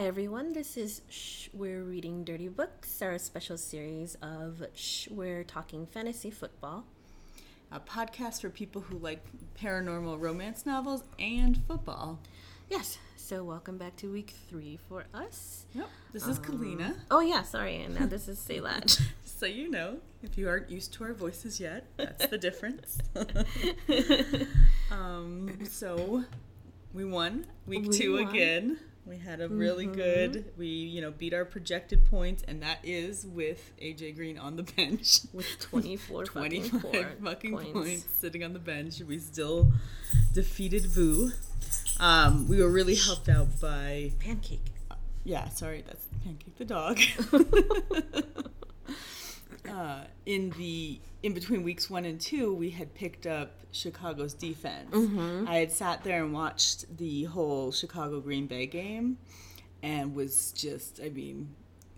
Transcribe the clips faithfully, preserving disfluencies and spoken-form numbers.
Hi everyone, this is Shh, We're Reading Dirty Books, our special series of Shh, We're Talking Fantasy Football. A podcast for people who like paranormal romance novels and football. Yes, so welcome back to week three for us. Yep, this is um, Kalina. Oh yeah, sorry, and now this is Saylat. So you know, if you aren't used to our voices yet, that's the difference. um, so we won week we two won. again. We had a really mm-hmm. good, we, you know, beat our projected points, and that is with A J Green on the bench. With twenty-four twenty-five fucking, fucking points. points sitting on the bench. We still defeated Vu. Um, we were really helped out by... Pancake. Uh, yeah, sorry, that's Pancake the dog. uh, in the... In between weeks one and two, we had picked up Chicago's defense. Mm-hmm. I had sat there and watched the whole Chicago-Green Bay game and was just, I mean,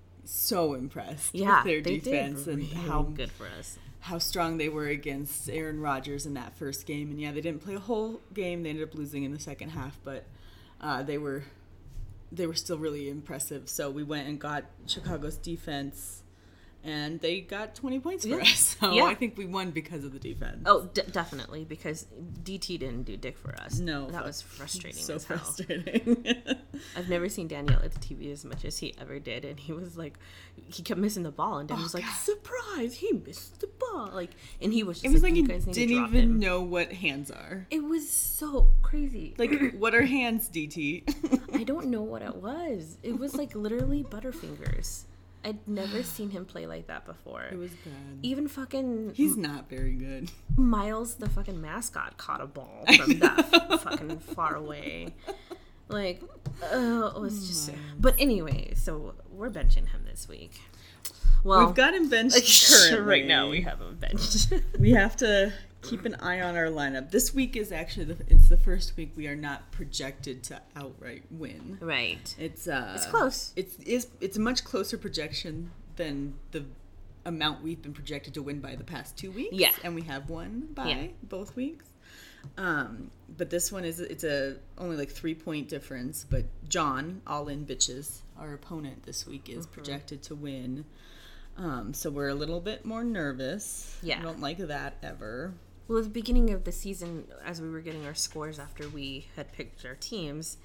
so impressed yeah, with their they defense did and really how good for us. How strong they were against Aaron Rodgers in that first game. And yeah, they didn't play a whole game. They ended up losing in the second half, but uh, they were they were still really impressive. So we went and got Chicago's defense. And they got twenty points for yeah. us. So yeah. I think we won because of the defense. Oh, d- definitely. Because D T didn't do dick for us. No. That was frustrating So as hell. frustrating. I've never seen Daniel at the T V as much as he ever did. And he was like, he kept missing the ball. And Dan oh, was like, God. Surprise, he missed the ball. Like, and he was just it was like, like you he guys need didn't to drop even him. know what hands are. It was so crazy. Like, what are hands, D T? I don't know what it was. It was like literally Butterfingers. I'd never seen him play like that before. It was bad. Even fucking... He's not very good. Miles, the fucking mascot, caught a ball from that f- fucking far away. Like, uh, it was just... Miles. But anyway, so we're benching him this week. Well, we've got him benched currently. Right now we have him benched. We have to keep an eye on our lineup. This week is actually the, it's the first week we are not projected to outright win. Right. It's uh it's close. It's is it's a much closer projection than the amount we've been projected to win by the past two weeks. Yeah. And we have won by yeah. both weeks. Um, but this one is it's a only like three point difference. But John, all in bitches, our opponent this week is mm-hmm. projected to win. Um, so we're a little bit more nervous. Yeah. I don't like that ever. Well, at the beginning of the season, as we were getting our scores after we had picked our teams,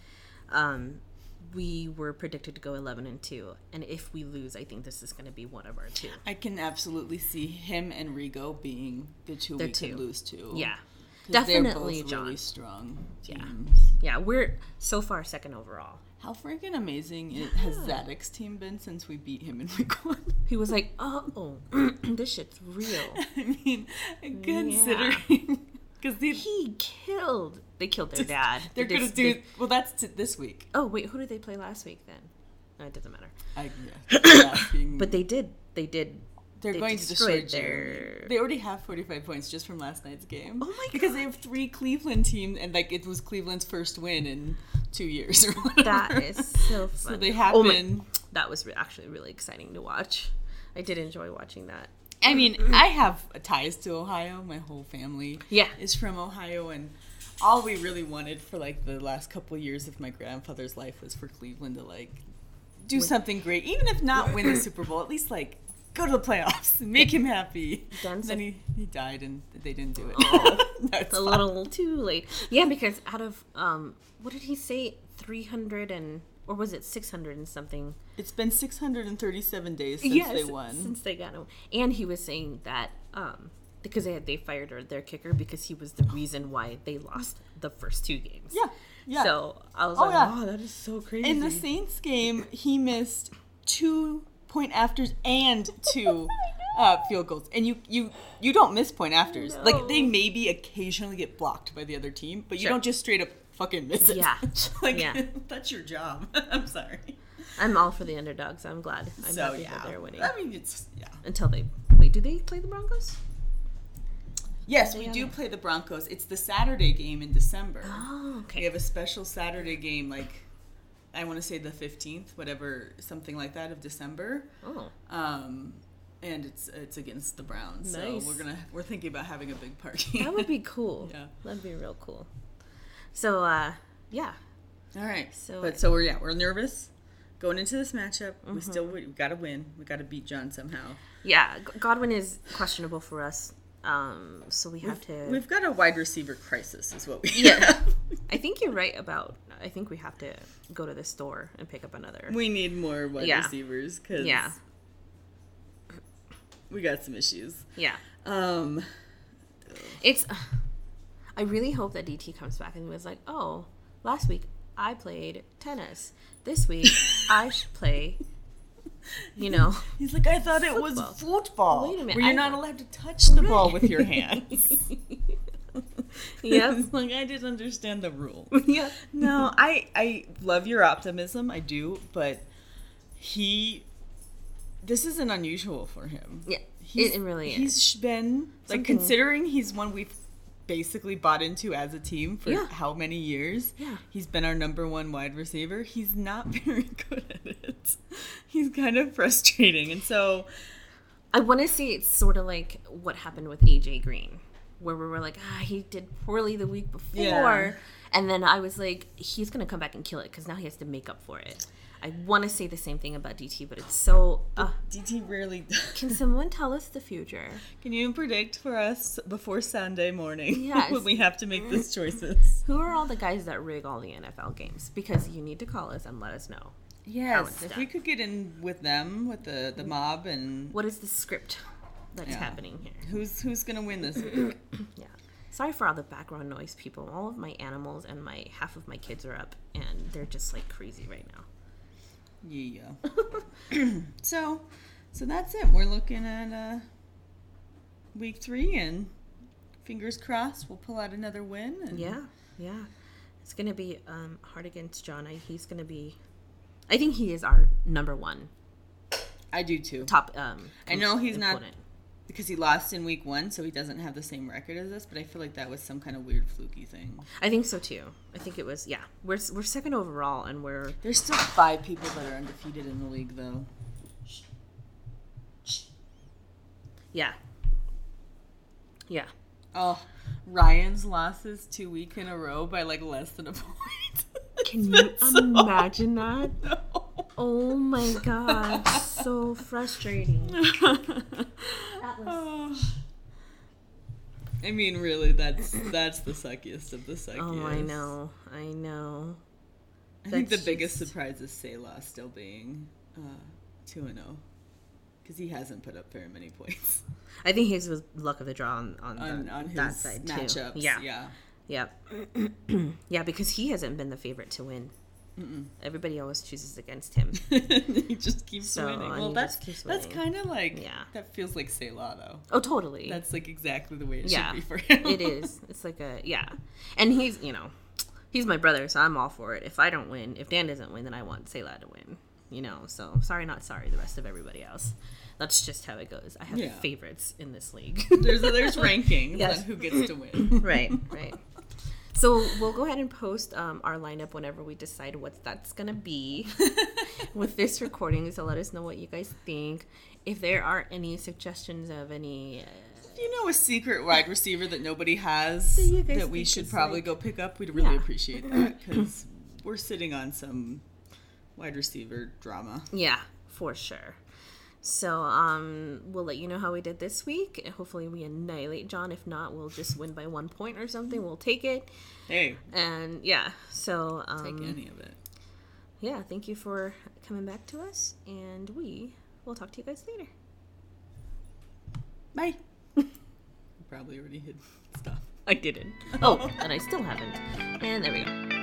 um, we were predicted to go eleven and two. And if we lose, I think this is going to be one of our two. I can absolutely see him and Rigo being the two They're we two. could lose to. Yeah. Definitely, they're both John. really strong teams. Yeah. Yeah, we're so far second overall. How freaking amazing it, has Zadok's team been since we beat him in week one? He was like, oh, this shit's real. I mean, considering... Because yeah. he killed... They killed their dad. They're they going to do... They, well, that's t- this week. Oh, wait, who did they play last week then? No, it doesn't matter. I, yeah. asking, but they did. They did... They're they going to destroy their... Jeremy. They already have forty-five points just from last night's game. Oh my god. Because they have three Cleveland teams, and like it was Cleveland's first win in two years or whatever. That is so fun. So they happen. Oh my, that was re- actually really exciting to watch. I did enjoy watching that. I mean, I have ties to Ohio. My whole family yeah. is from Ohio, and all we really wanted for like the last couple of years of my grandfather's life was for Cleveland to like do win. something great, even if not win the Super Bowl, at least like go to the playoffs and make him happy. Then he, he died and they didn't do it. Oh, that's a fun. little too late. Yeah, because out of, um, what did he say? three hundred and, or was it six hundred and something? It's been six hundred thirty-seven days since yes, they won. Since they got him. And he was saying that, um, because they had, they fired their kicker because he was the reason why they lost the first two games. Yeah. Yeah. So I was oh, like, yeah. wow, that is so crazy. In the Saints game, he missed two point afters and two uh, field goals, and you you you don't miss point afters. No. Like they maybe occasionally get blocked by the other team, but you sure. don't just straight up fucking miss it. Yeah, like yeah. that's your job. I'm sorry. I'm all for the underdogs. I'm glad. I'm so, happy yeah. that they're winning. I mean, it's yeah. Until they wait, do they play the Broncos? Yes, we do play the Broncos. It's the Saturday game in December. Oh, okay. We have a special Saturday game, like. I want to say the fifteenth, whatever, something like that of December. Oh. Um, and it's it's against the Browns. Nice. So we're gonna we're thinking about having a big party. That would be cool. Yeah. That'd be real cool. So uh, yeah. All right. So but so we're yeah we're nervous. going into this matchup, mm-hmm. we still we got to win. We got to beat John somehow. Yeah, Godwin is questionable for us, um, so we have we've, to. We've got a wide receiver crisis, is what we. Yeah, have. I think you're right about. I think we have to go to the store and pick up another. We need more wide yeah. receivers because yeah, we got some issues. Yeah, um, it's. I really hope that D T comes back and was like, "Oh, last week I played tennis. This week I should play." You know, he's like, I thought football. It was football. Wait a minute, where you're I not thought... allowed to touch the right. ball with your hands. Yep. It's like, I didn't understand the rule. Yeah. No, I I love your optimism. I do, but he, this isn't unusual for him. Yeah, he's, it really is. He's been like, Something... considering he's one we've basically bought into as a team for yeah. how many years. Yeah. He's been our number one wide receiver. He's not very good at it. He's kind of frustrating. And so I want to say it's sort of like what happened with A J Green, where we were like, ah, he did poorly the week before. Yeah. And then I was like, he's going to come back and kill it because now he has to make up for it. I want to say the same thing about D T, but it's so... Uh, D T rarely... Can someone tell us the future? Can you predict for us before Sunday morning yes. when we have to make these choices? Who are all the guys that rig all the N F L games? Because you need to call us and let us know. Yes, if done. we could get in with them, with the, the mob and... What is the script that's yeah. happening here? Who's who's going to win this week? Yeah. Sorry for all the background noise, people. All of my animals and my half of my kids are up, and they're just, like, crazy right now. Yeah. so, so that's it. We're looking at uh, week three, and fingers crossed we'll pull out another win. And... Yeah, yeah. It's going to be um, hard against John. I, he's going to be... I think he is our number one. I do, too. Top um, I know he's opponent. not... Because he lost in week one, so he doesn't have the same record as us. But I feel like that was some kind of weird fluky thing. I think so too. I think it was. Yeah, we're we're second overall, and we're there's still five people that are undefeated in the league, though. Yeah. Yeah. Oh, Ryan's losses two weeks in a row by like less than a point. Can you so, imagine that? No. Oh my god, so frustrating. That was... oh. I mean, really, that's that's the suckiest of the suckiest. Oh, I know, I know. I that's think the just... biggest surprise is Selah still being uh, two and zero because he hasn't put up very many points. I think his was luck of the draw on on, on, the, on his that side matchups. Too. Yeah, yeah, yeah, yeah. Because he hasn't been the favorite to win. Mm-mm. Everybody always chooses against him. He just keeps so, winning. Well, that's that's kind of like yeah. That feels like Selah though. Oh, totally. That's like exactly the way it yeah, should be for him. It is. It's like a yeah, and he's you know, he's my brother, so I'm all for it. If I don't win, if Dan doesn't win, then I want Selah to win. You know, so sorry, not sorry. The rest of everybody else. That's just how it goes. I have yeah. favorites in this league. there's there's rankings yes. on who gets to win. Right, right. So we'll go ahead and post um, our lineup whenever we decide what that's going to be with this recording. So let us know what you guys think. If there are any suggestions of any... Uh, if you know a secret wide receiver that nobody has that we should probably like, go pick up, we'd really yeah. appreciate that because we're sitting on some wide receiver drama. Yeah, for sure. So um, we'll let you know how we did this week. Hopefully we annihilate John. If not, we'll just win by one point or something. We'll take it. Hey. And yeah, so... Um, take any of it. Yeah, thank you for coming back to us. And we will talk to you guys later. Bye. You probably already hid stuff. I didn't. Oh, and I still haven't. And there we go.